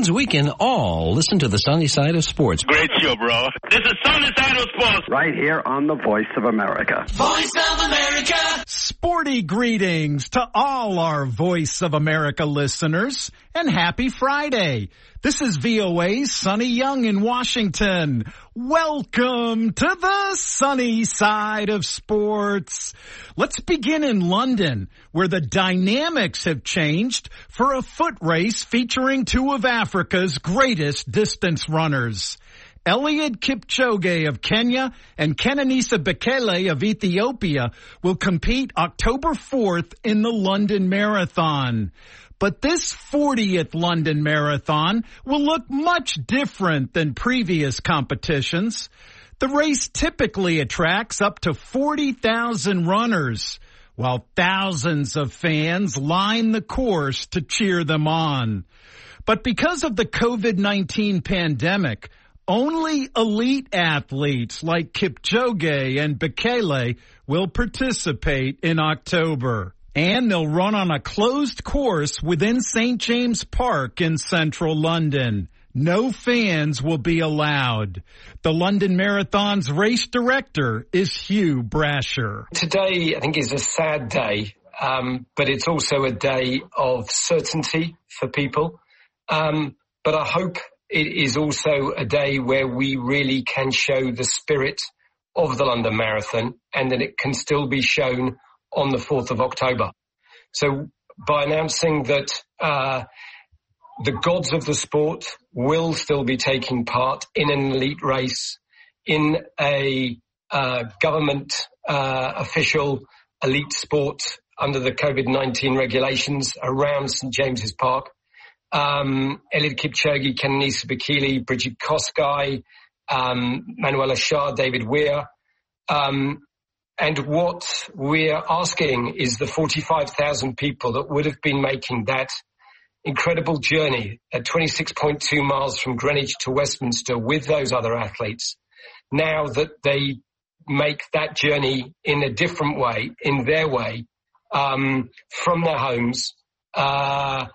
means we can all listen to the sunny side of sports. Great show, bro. This is Sunny Side of Sports. Right here on the Voice of America. Voice of America. Sporty greetings to all our Voice of America listeners, and happy Friday. This is VOA's Sonny Young in Washington. Welcome to the sunny side of sports. Let's begin in London, where the dynamics have changed for a foot race featuring two of Africa's greatest distance runners. Eliud Kipchoge of Kenya and Kenenisa Bekele of Ethiopia will compete October 4th in the London Marathon. But this 40th London Marathon will look much different than previous competitions. The race typically attracts up to 40,000 runners, while thousands of fans line the course to cheer them on. But because of the COVID-19 pandemic, only elite athletes like Kipchoge and Bekele will participate in October. And they'll run on a closed course within St. James Park in central London. No fans will be allowed. The London Marathon's race director is Hugh Brasher. Today, I think, is a sad day, but it's also a day of certainty for people. But I hope it is also a day where we really can show the spirit of the London Marathon and that it can still be shown on the 4th of October. So by announcing that the gods of the sport will still be taking part in an elite race in a government official elite sport under the COVID-19 regulations around St. James's Park, Eliud Kipchoge, Kenenisa Bekele, Bridget Kosgei, Manuela Shah, David Weir, and what we're asking is the 45,000 people that would have been making that incredible journey at 26.2 miles from Greenwich to Westminster with those other athletes, now that they make that journey in a different way, in their way, from their homes on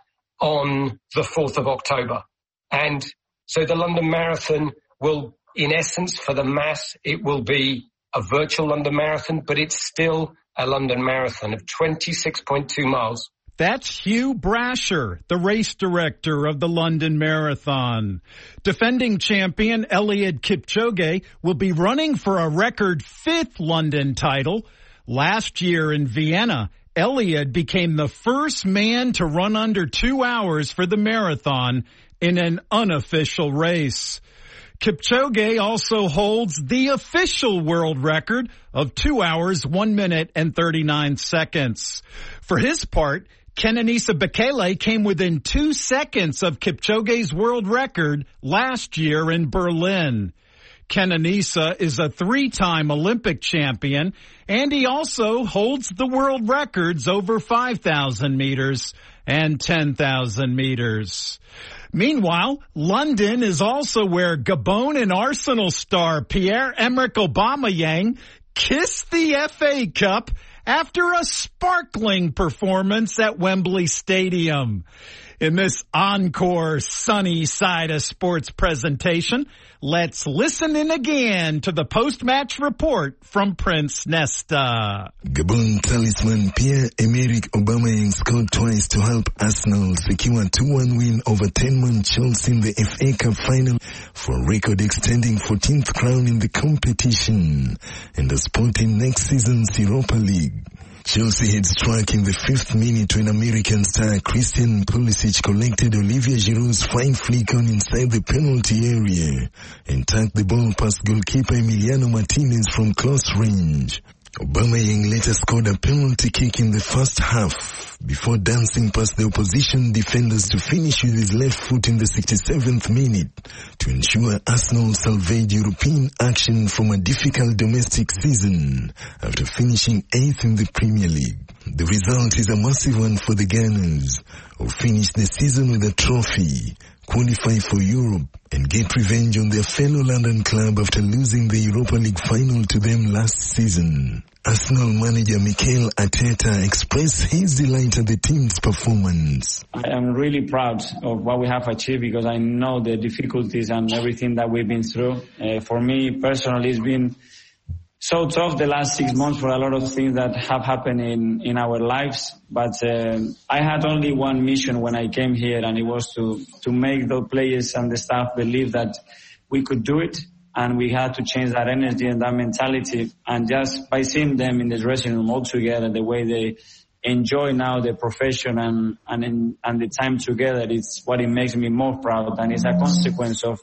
the 4th of October. And so the London Marathon will, in essence, for the mass, it will be a virtual London Marathon, but it's still a London Marathon of 26.2 miles. That's Hugh Brasher, the race director of the London Marathon. Defending champion Eliud Kipchoge will be running for a record 5th London title. Last year in Vienna, Eliud became the first man to run under 2 hours for the marathon in an unofficial race. Kipchoge also holds the official world record of 2 hours, 1 minute, and 39 seconds. For his part, Kenenisa Bekele came within 2 seconds of Kipchoge's world record last year in Berlin. Kenenisa is a 3-time Olympic champion, and he also holds the world records over 5,000 meters and 10,000 meters. Meanwhile, London is also where Gabon and Arsenal star Pierre-Emerick Aubameyang kissed the FA Cup after a sparkling performance at Wembley Stadium. In this encore sunny side of sports presentation, let's listen in again to the post-match report from Prince Nesta. Gabon talisman Pierre-Emerick Aubameyang scored twice to help Arsenal secure a 2-1 win over 10-man Chelsea in the FA Cup final for a record extending 14th crown in the competition and a spot in next season's Europa League. Chelsea had struck in the 5th minute when American star Christian Pulisic collected Olivier Giroud's fine flick on inside the penalty area and tucked the ball past goalkeeper Emiliano Martinez from close range. Aubameyang later scored a penalty kick in the first half before dancing past the opposition defenders to finish with his left foot in the 67th minute to ensure Arsenal salvaged European action from a difficult domestic season after finishing 8th in the Premier League. The result is a massive one for the Gunners, who finished the season with a trophy, qualify for Europe and get revenge on their fellow London club after losing the Europa League final to them last season. Arsenal manager Mikel Arteta expressed his delight at the team's performance. I am really proud of what we have achieved because I know the difficulties and everything that we've been through. For me personally, it's been so tough the last 6 months for a lot of things that have happened in our lives. But I had only one mission when I came here, and it was to make the players and the staff believe that we could do it. And we had to change that energy and that mentality. And just by seeing them in the dressing room all together, the way they enjoy now the profession and the time together, it's what it makes me more proud. And it's a consequence of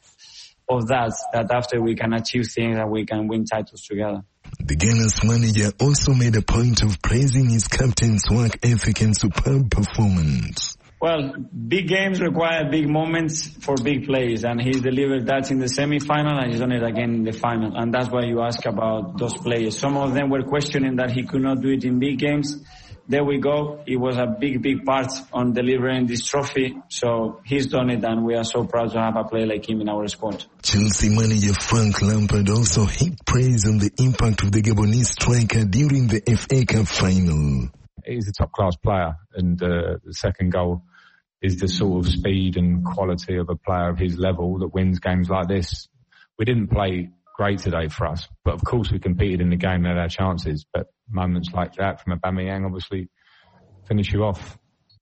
that after we can achieve things that we can win titles together. The Gunners manager also made a point of praising his captain's work ethic and superb performance. Well, big games require big moments for big plays, and he delivered that in the semi-final, and he's done it again in the final. And that's why you ask about those players. Some of them were questioning that he could not do it in big games. There we go. It was a big part on delivering this trophy. So he's done it, and we are so proud to have a player like him in our squad. Chelsea manager Frank Lampard also heaped praise on the impact of the Gabonese striker during the FA Cup final. He's a top-class player, and the second goal is the sort of speed and quality of a player of his level that wins games like this. We didn't play great today for us, but of course we competed in the game and had our chances. But moments like that from Aubameyang obviously finish you off.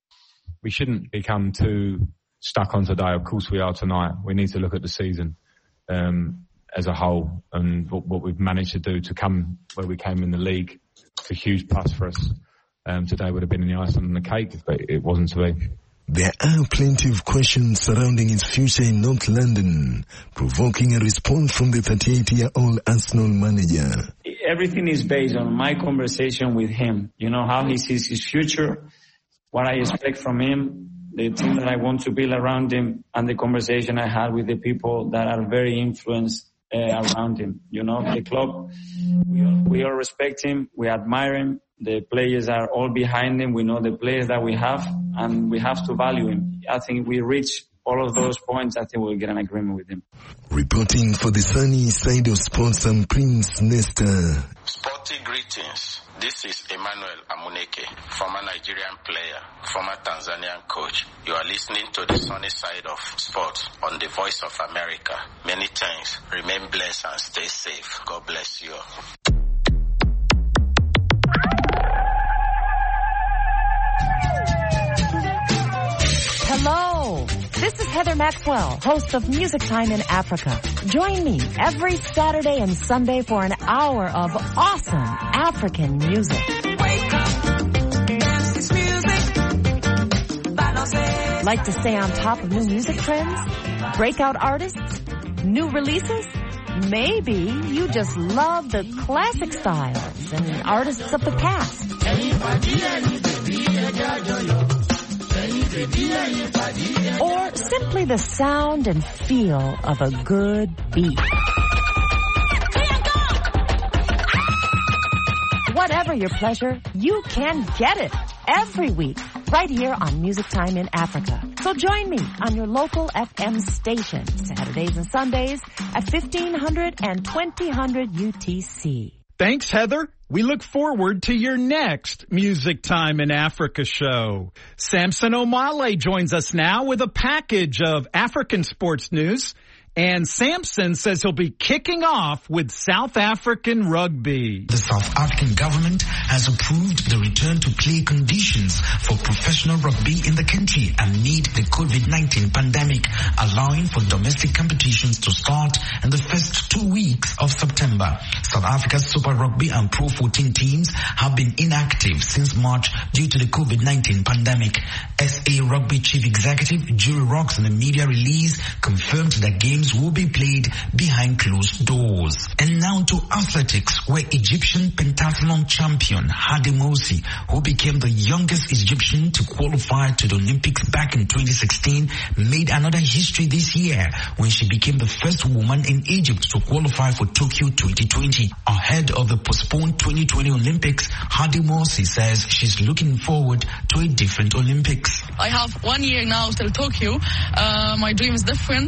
We shouldn't become too stuck on today. Of course we are tonight. We need to look at the season as a whole, and what we've managed to do to come where we came in the league. It's a huge plus for us. Today would have been the icing on the cake, but it wasn't to be. There are plenty of questions surrounding his future in North London, provoking a response from the 38-year-old Arsenal manager. Everything is based on my conversation with him. You know, how he sees his future, what I expect from him, the team that I want to build around him, and the conversation I had with the people that are very influenced around him. You know, the club, we all respect him, we admire him. The players are all behind him. We know the players that we have, and we have to value him. I think we reach all of those points. I think we'll get an agreement with him. Reporting for the Sunny Side of Sports, I'm Prince Nesta. Sporty greetings. This is Emmanuel Amuneke, former Nigerian player, former Tanzanian coach. You are listening to the Sunny Side of Sports on the Voice of America. Many thanks. Remain blessed and stay safe. God bless you. Hello, this is Heather Maxwell, host of Music Time in Africa. Join me every Saturday and Sunday for an hour of awesome African music. Wake up, dance this music. Like to stay on top of new music trends? Breakout artists? New releases? Maybe you just love the classic styles and artists of the past. Or simply the sound and feel of a good beat. Whatever your pleasure, you can get it every week right here on Music Time in Africa. So join me on your local FM station, Saturdays and Sundays at 1500 and 2000 UTC. Thanks, Heather. We look forward to your next Music Time in Africa show. Samson Omale joins us now with a package of African sports news. And Samson says he'll be kicking off with South African rugby. The South African government has approved the return to play conditions for professional rugby in the country amid the COVID-19 pandemic, allowing for domestic competitions to start in the first 2 weeks of September. South Africa's Super Rugby and Pro 14 teams have been inactive since March due to the COVID-19 pandemic. SA Rugby Chief Executive Julie Rocks in a media release confirmed that games games will be played behind closed doors. And now to athletics, where Egyptian pentathlon champion Hadi Moussi, who became the youngest Egyptian to qualify to the Olympics back in 2016, made another history this year when she became the first woman in Egypt to qualify for Tokyo 2020. Ahead of the postponed 2020 Olympics, Hadi Moussi says she's looking forward to a different Olympics. I have 1 year now till Tokyo. My dream is different,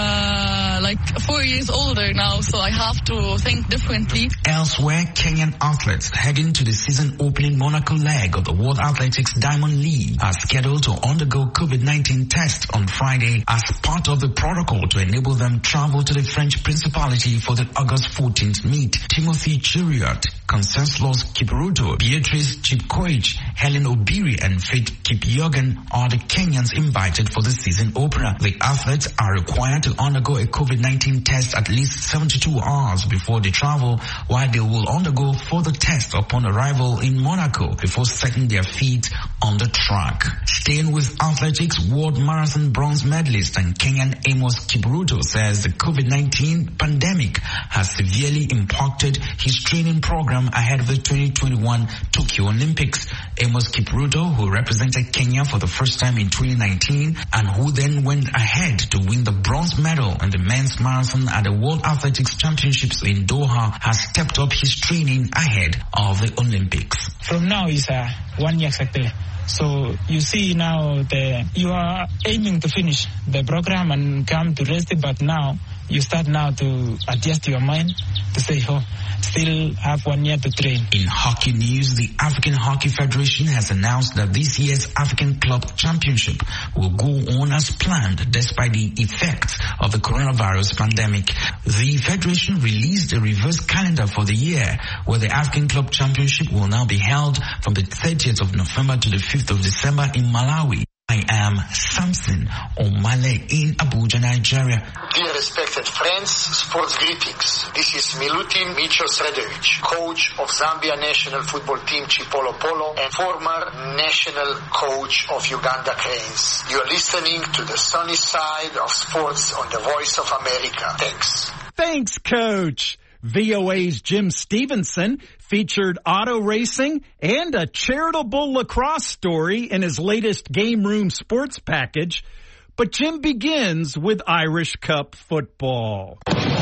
like 4 years older now, so I have to think differently. Elsewhere, Kenyan athletes heading to the season opening Monaco leg of the World Athletics Diamond League are scheduled to undergo COVID-19 tests on Friday as part of the protocol to enable them travel to the French Principality for the August 14th meet. Timothy Chiriot, Conseslus Kipruto, Beatrice Chepkoech, Helen Obiri and Faith Kipyegon are the Kenyans invited for the season opener. The athletes are required to undergo a COVID-19 test at least 72 hours before they travel, while they will undergo further tests upon arrival in Monaco before setting their feet on the track. Staying with athletics, World Marathon bronze medalist and Kenyan Amos Kipruto says the COVID-19 pandemic has severely impacted his training program ahead of the 2021 Tokyo Olympics. Amos Kipruto, who represented Kenya for the first time in 2019 and who then went ahead to win the bronze medal in the men's marathon at the World Athletics Championships in Doha, has stepped up his training ahead of the Olympics. From now is 1 year exactly. So you see now you are aiming to finish the program and come to rest it, but now you start now to adjust your mind to say, still have 1 year to train. In hockey news, the African Hockey Federation has announced that this year's African Club Championship will go on as planned despite the effects of the coronavirus pandemic. The Federation released a reverse calendar for the year, where the African Club Championship will now be held from the 30th of November to the 5th of December in Malawi. I am Samson Omale in Abuja, Nigeria. Dear respected friends, sports greetings. This is Milutin Micho Sredovic, coach of Zambia national football team Chipolo Polo and former national coach of Uganda Cranes. You are listening to the sunny side of sports on the Voice of America. Thanks. Thanks, Coach. VOA's Jim Stevenson featured auto racing and a charitable lacrosse story in his latest Game Room Sports package. But Jim begins with Irish Cup football.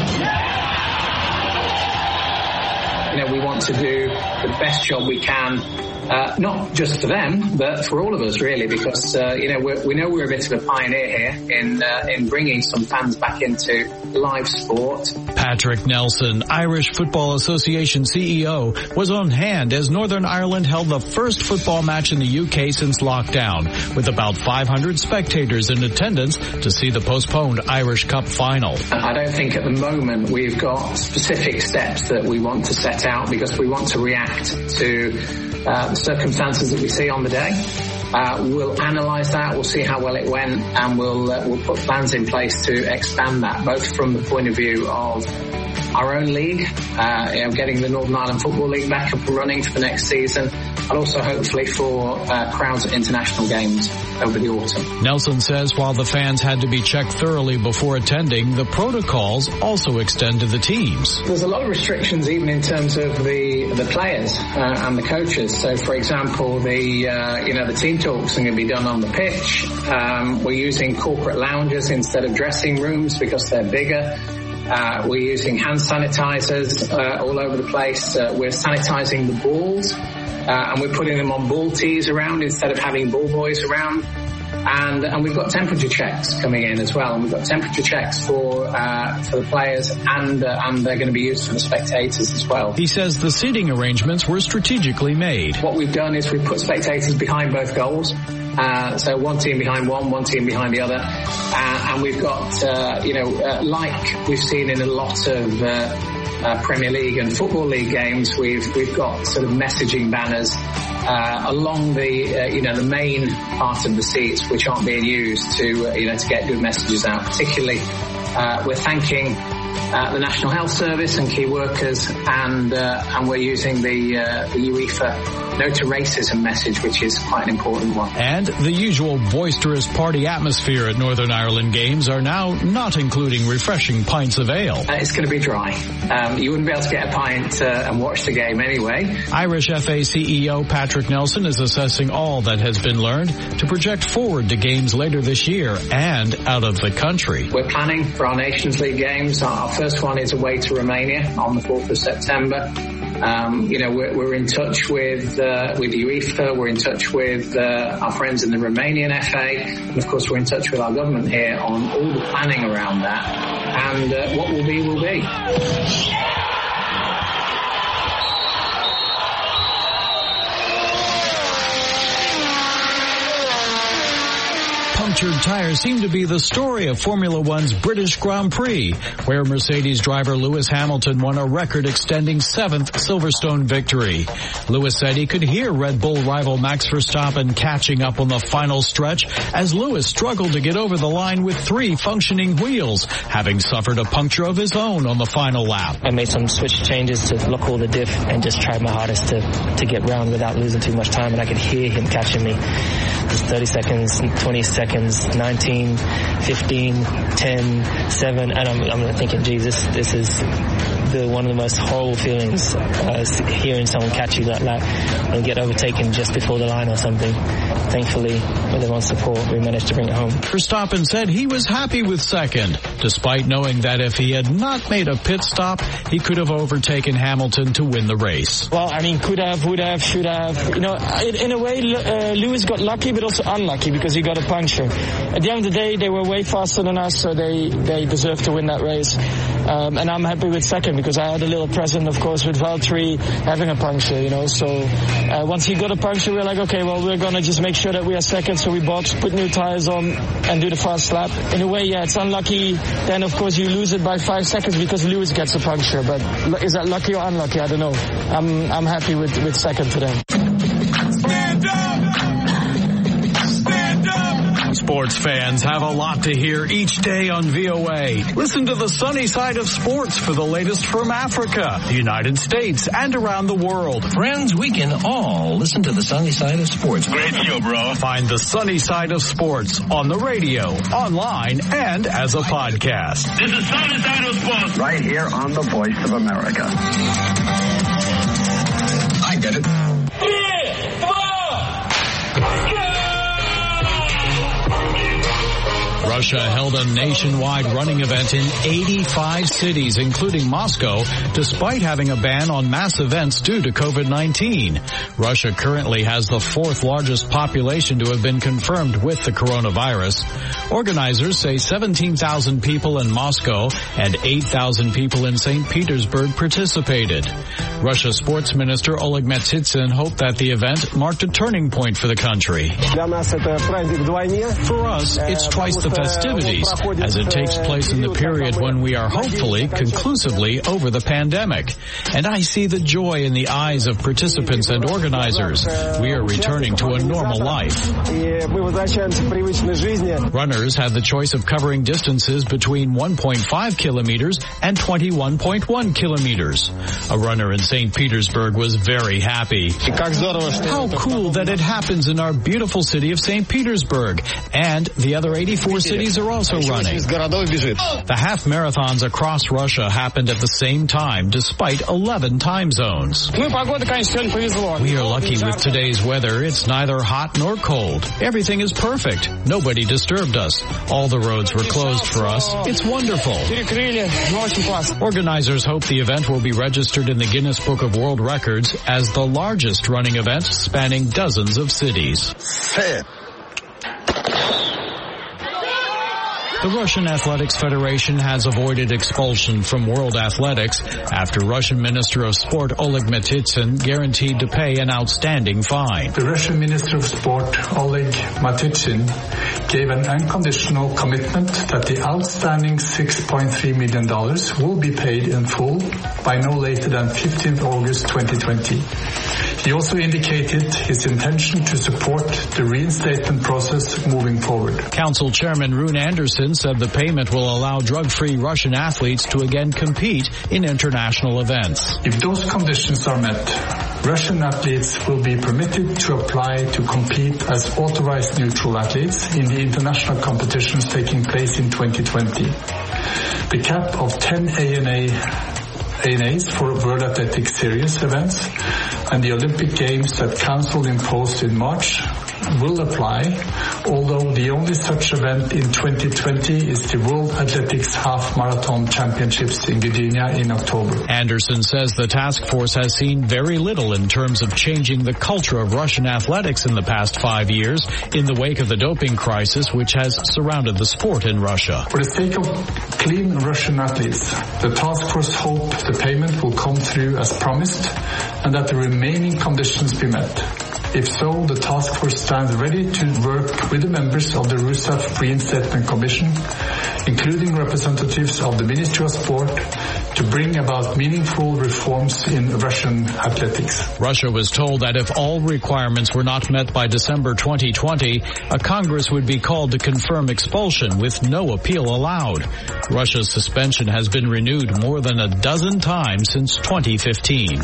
We want to do the best job we can, not just for them, but for all of us, really, because, we know we're a bit of a pioneer here in bringing some fans back into live sport. Patrick Nelson, Irish Football Association CEO, was on hand as Northern Ireland held the first football match in the UK since lockdown, with about 500 spectators in attendance to see the postponed Irish Cup final. I don't think at the moment we've got specific steps that we want to set out because we want to react to the circumstances that we see on the day. We'll analyse that, we'll see how well it went, and we'll put plans in place to expand that, both from the point of view of our own league, getting the Northern Ireland Football League back up and running for the next season, and also hopefully for crowds at international games over the autumn. Nelson says while the fans had to be checked thoroughly before attending, the protocols also extend to the teams. There's a lot of restrictions even in terms of the players and the coaches. So, for example, the team talks are going to be done on the pitch. We're using corporate lounges instead of dressing rooms because they're bigger. We're using hand sanitizers all over the place. We're sanitizing the balls, and we're putting them on ball tees around instead of having ball boys around. And we've got temperature checks coming in as well. And we've got temperature checks for the players, and they're going to be used for the spectators as well. He says the seating arrangements were strategically made. What we've done is we've put spectators behind both goals. So one team behind one team behind the other. And we've got, like we've seen in a lot of Premier League and Football League games, we've got sort of messaging banners along the main part of the seats, which aren't being used to get good messages out. Particularly, we're thanking the National Health Service and key workers, and we're using the UEFA No to Racism message, which is quite an important one. And the usual boisterous party atmosphere at Northern Ireland games are now not including refreshing pints of ale. It's going to be dry. You wouldn't be able to get a pint and watch the game anyway. Irish FA CEO Patrick Nelson is assessing all that has been learned to project forward to games later this year and out of the country. We're planning for our Nations League games. Our first one is away to Romania on the 4th of September. We're in touch with UEFA, we're in touch with our friends in the Romanian FA, and of course we're in touch with our government here on all the planning around that, and what will be will be. Punctured tires seem to be the story of Formula One's British Grand Prix, where Mercedes driver Lewis Hamilton won a record-extending 7th Silverstone victory. Lewis said he could hear Red Bull rival Max Verstappen catching up on the final stretch as Lewis struggled to get over the line with 3 functioning wheels, having suffered a puncture of his own on the final lap. I made some switch changes to lock all the diff and just tried my hardest to get round without losing too much time, and I could hear him catching me. Just 30 seconds, 20 seconds, 19, 15, 10, 7, and I'm thinking, Jesus, this is one of the most horrible feelings, hearing someone catch you like that and get overtaken just before the line or something. Thankfully, with everyone's support, we managed to bring it home. Verstappen said he was happy with second, despite knowing that if he had not made a pit stop, he could have overtaken Hamilton to win the race. Well, I mean, could have, would have, should have. You know, in a way, Lewis got lucky, but also unlucky because he got a puncture. At the end of the day, they were way faster than us, so they deserved to win that race. And I'm happy with second because I had a little present, of course, with Valtteri having a puncture, you know. So once he got a puncture, we were like, okay, well, we're going to just make sure that we are second. So we box, put new tires on, and do the fast lap. In a way, yeah, it's unlucky. Then, of course, you lose it by 5 seconds because Lewis gets a puncture. But is that lucky or unlucky? I don't know. I'm happy with second today. Stand up! Stand up! Sports fans have a lot to hear each day on VOA. Listen to the sunny side of sports for the latest from Africa, the United States, and around the world. Friends, we can all listen to the sunny side of sports. Great show, bro. Find the sunny side of sports on the radio, online, and as a podcast. This is Sunny Side of Sports. Right here on the Voice of America. I get it. Russia held a nationwide running event in 85 cities, including Moscow, despite having a ban on mass events due to COVID-19. Russia currently has the 4th largest population to have been confirmed with the coronavirus. Organizers say 17,000 people in Moscow and 8,000 people in St. Petersburg participated. Russia Sports Minister Oleg Metsytsyn hoped that the event marked a turning point for the country. For us, it's twice the festivities, as it takes place in the period when we are hopefully conclusively over the pandemic. And I see the joy in the eyes of participants and organizers. We are returning to a normal life. Runners had the choice of covering distances between 1.5 kilometers and 21.1 kilometers. A runner in St. Petersburg was very happy. How cool that it happens in our beautiful city of St. Petersburg, and the other 84 cities are also running. The half marathons across Russia happened at the same time, despite 11 time zones. We are lucky with today's weather. It's neither hot nor cold. Everything is perfect. Nobody disturbed us. All the roads were closed for us. It's wonderful. Organizers hope the event will be registered in the Guinness Book of World Records as the largest running event spanning dozens of cities. The Russian Athletics Federation has avoided expulsion from World Athletics after Russian Minister of Sport Oleg Metsytsyn guaranteed to pay an outstanding fine. The Russian Minister of Sport Oleg Metsytsyn gave an unconditional commitment that the outstanding $6.3 million will be paid in full by no later than 15th August 2020. He also indicated his intention to support the reinstatement process moving forward. Council Chairman Rune Andersson said the payment will allow drug-free Russian athletes to again compete in international events. If those conditions are met, Russian athletes will be permitted to apply to compete as authorized neutral athletes in the international competitions taking place in 2020. The cap of 10 ANAs for World Athletics Series events and the Olympic Games that Council imposed in March will apply, although the only such event in 2020 is the World Athletics Half Marathon Championships in Virginia in October. Andersson says the task force has seen very little in terms of changing the culture of Russian athletics in the past 5 years in the wake of the doping crisis which has surrounded the sport in Russia. For the sake of clean Russian athletes, the task force hope the payment will come through as promised and that the remaining conditions be met. If so, the task force stands ready to work with the members of the RUSAF Reinstatement Commission, including representatives of the Ministry of Sport, to bring about meaningful reforms in Russian athletics. Russia was told that if all requirements were not met by December 2020, a Congress would be called to confirm expulsion with no appeal allowed. Russia's suspension has been renewed more than a dozen times since 2015.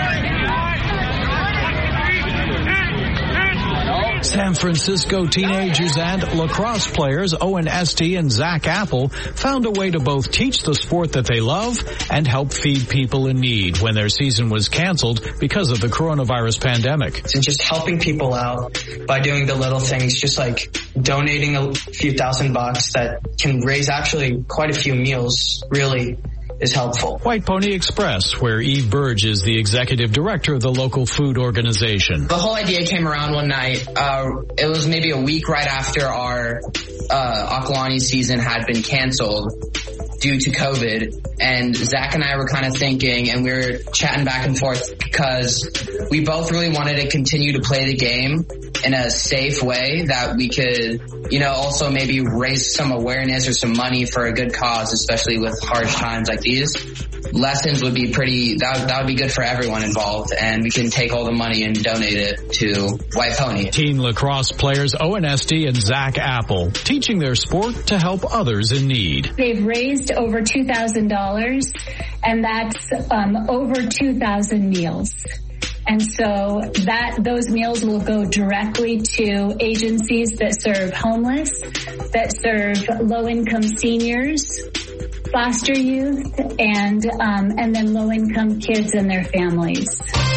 San Francisco teenagers and lacrosse players Owen Esty and Zach Apple found a way to both teach the sport that they love and help feed people in need when their season was canceled because of the coronavirus pandemic. And just helping people out by doing the little things, just like donating a few $1,000 that can raise actually quite a few meals, really is helpful. White Pony Express, where Eve Burge is the executive director of the local food organization. The whole idea came around one night. It was maybe a week right after our Akwani season had been canceled due to COVID. And Zach and I were kind of thinking, and we were chatting back and forth because we both really wanted to continue to play the game in a safe way that we could, also maybe raise some awareness or some money for a good cause, especially with harsh times like these. Lessons would be that would be good for everyone involved, and we can take all the money and donate it to White Pony. Teen lacrosse players Owen Esty and Zach Apple, teaching their sport to help others in need. They've raised over $2,000, and that's over 2,000 meals. And so those meals will go directly to agencies that serve homeless, that serve low-income seniors, foster youth, and then low-income kids and their families.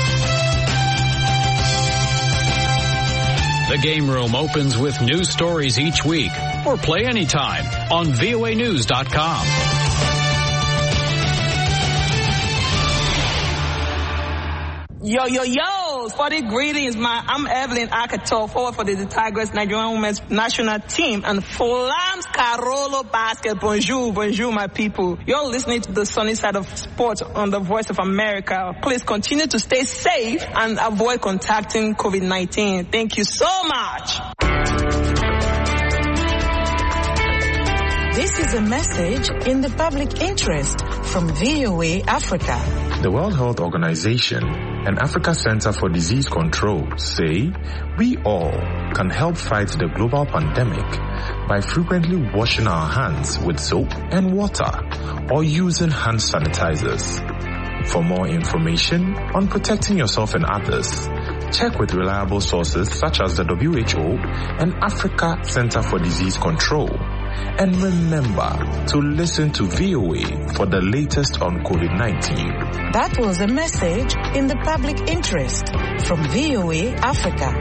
The Game Room opens with new stories each week, or play anytime on voanews.com. Yo, sporty greetings, I'm Evelyn Akato, forward for the Tigers Nigerian Women's National Team, and Flams Carolo Basket. Bonjour, my people. You're listening to the sunny side of sports on the Voice of America. Please continue to stay safe and avoid contacting COVID-19. Thank you so much. This is a message in the public interest from VOA Africa. The World Health Organization and Africa Center for Disease Control say we all can help fight the global pandemic by frequently washing our hands with soap and water or using hand sanitizers. For more information on protecting yourself and others, check with reliable sources such as the WHO and Africa Center for Disease Control. And remember to listen to VOA for the latest on COVID-19. That was a message in the public interest from VOA Africa.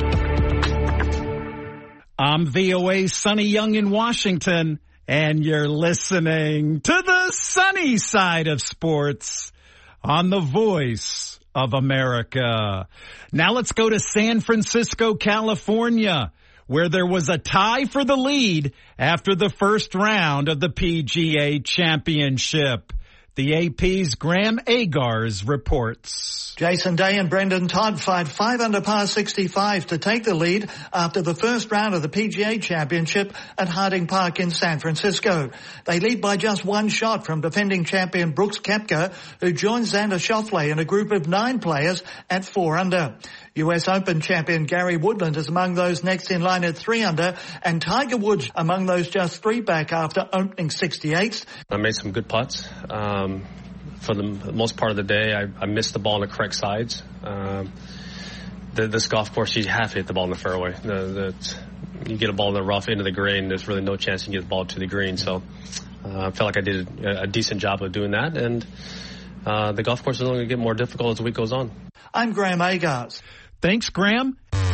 I'm VOA's Sonny Young in Washington, and you're listening to the sunny side of sports on the Voice of America. Now let's go to San Francisco, California, where there was a tie for the lead after the first round of the PGA Championship. The AP's Graham Agars reports. Jason Day and Brendan Todd fight 5 under par 65 to take the lead after the first round of the PGA Championship at Harding Park in San Francisco. They lead by just one shot from defending champion Brooks Koepka, who joins Xander Schauffele in a group of 9 players at 4 under. US Open champion Gary Woodland is among those next in line at 3 under, and Tiger Woods among those just 3 back after opening 68th. I made some good putts. For the most part of the day, I missed the ball on the correct sides. This golf course, you have to hit the ball in the fairway. You get a ball in the rough into the green, there's really no chance you can get the ball to the green. So I felt like I did a decent job of doing that. And the golf course is only going to get more difficult as the week goes on. I'm Graham Agars. Thanks, Graham.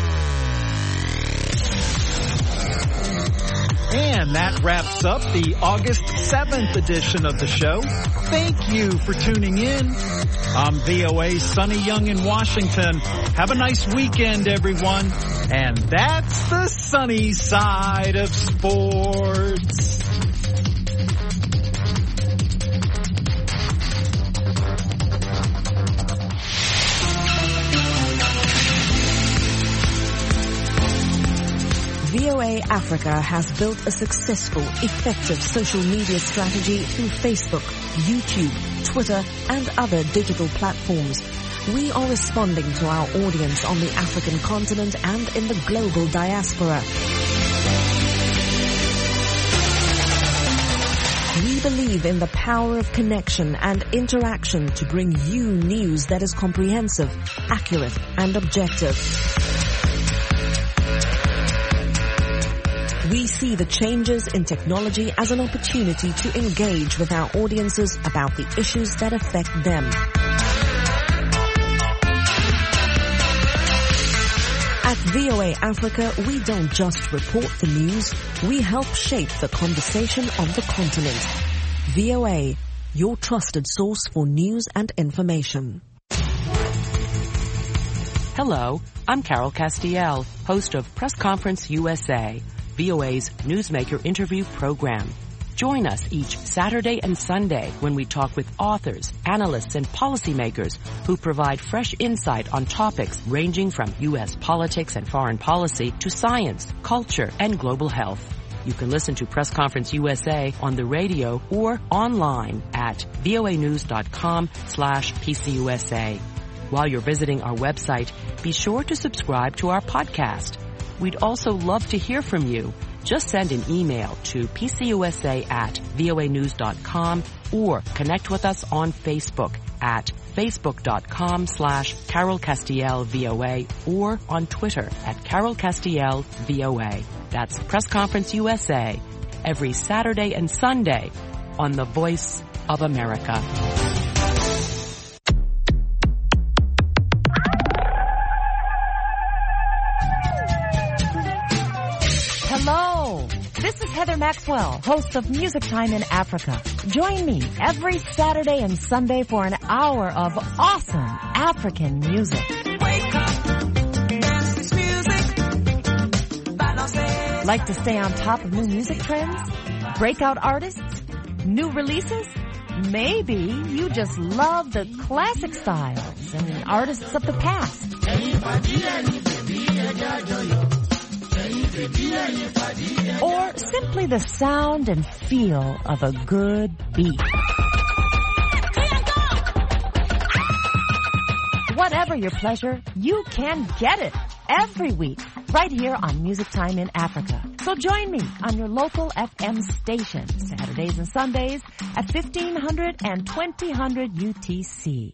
And that wraps up the August 7th edition of the show. Thank you for tuning in. I'm VOA's Sonny Young in Washington. Have a nice weekend, everyone. And that's the sunny side of sports. VOA Africa has built a successful, effective social media strategy through Facebook, YouTube, Twitter, and other digital platforms. We are responding to our audience on the African continent and in the global diaspora. We believe in the power of connection and interaction to bring you news that is comprehensive, accurate, and objective. We see the changes in technology as an opportunity to engage with our audiences about the issues that affect them. At VOA Africa, we don't just report the news, we help shape the conversation of the continent. VOA, your trusted source for news and information. Hello, I'm Carol Castiel, host of Press Conference USA, VOA's newsmaker interview program. Join us each Saturday and Sunday when we talk with authors, analysts, and policymakers who provide fresh insight on topics ranging from U.S. politics and foreign policy to science, culture, and global health. You can listen to Press Conference USA on the radio or online at voanews.com/PCUSA. While you're visiting our website, be sure to subscribe to our podcast. We'd also love to hear from you. Just send an email to pcusa@voanews.com or connect with us on Facebook at facebook.com/Carol Castiel VOA or on Twitter at Carol Castiel VOA. That's Press Conference USA every Saturday and Sunday on the Voice of America. Hello, this is Heather Maxwell, host of Music Time in Africa. Join me every Saturday and Sunday for an hour of awesome African music. Like to stay on top of new music trends? Breakout artists? New releases? Maybe you just love the classic styles and artists of the past. Or simply the sound and feel of a good beat. Whatever your pleasure, you can get it every week right here on Music Time in Africa. So join me on your local FM station Saturdays and Sundays at 1500 and 2000 UTC.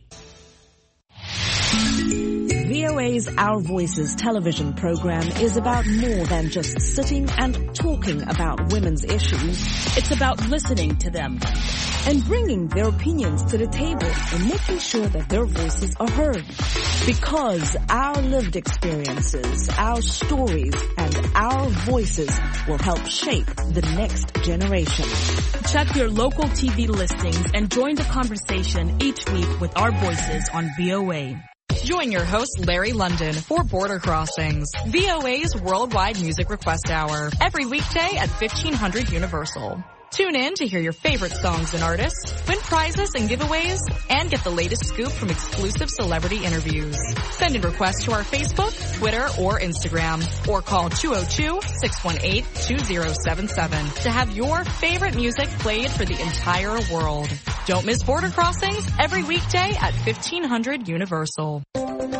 VOA's Our Voices television program is about more than just sitting and talking about women's issues. It's about listening to them and bringing their opinions to the table and making sure that their voices are heard. Because our lived experiences, our stories, and our voices will help shape the next generation. Check your local TV listings and join the conversation each week with our voices on VOA. Join your host, Larry London, for Border Crossings, VOA's Worldwide Music Request Hour, every weekday at 1500 Universal. Tune in to hear your favorite songs and artists, win prizes and giveaways, and get the latest scoop from exclusive celebrity interviews. Send in requests to our Facebook, Twitter, or Instagram, or call 202-618-2077 to have your favorite music played for the entire world. Don't miss Border Crossings every weekday at 1500 Universal.